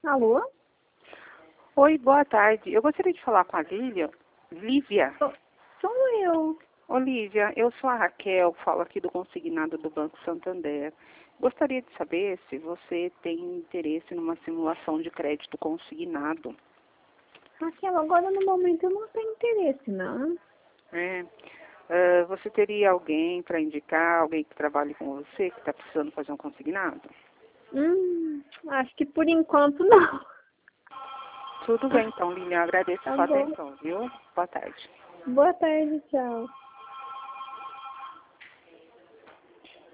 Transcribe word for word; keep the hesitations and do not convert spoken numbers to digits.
Alô? Oi, boa tarde. Eu gostaria de falar com a Lívia. Lívia. Sou, sou eu. Ô, Lívia, eu sou a Raquel, falo aqui do consignado do Banco Santander. Gostaria de saber se você tem interesse numa simulação de crédito consignado. Raquel, agora no momento eu não tenho interesse, não. É. Ah, você teria alguém para indicar, alguém que trabalhe com você, que está precisando fazer um consignado? Hum, acho que por enquanto não. Tudo bem, então, Lívia, eu agradeço a Tá sua bom. atenção, viu? Boa tarde. Boa tarde, tchau.